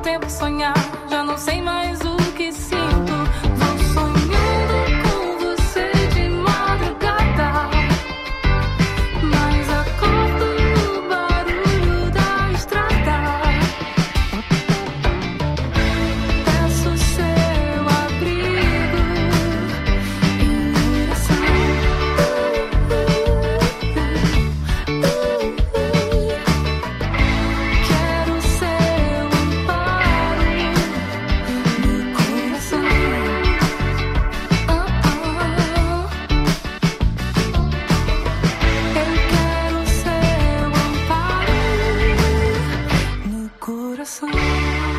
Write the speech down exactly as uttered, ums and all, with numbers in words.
tempo sonhar, já não sei mais o que sinto. Vou sonhando com você de madrugada, mas acordo no barulho da estrada. Peço seu abrigo e oração. Quero seu amparo no coração. Ah, ah. Eu quero seu amparo no coração.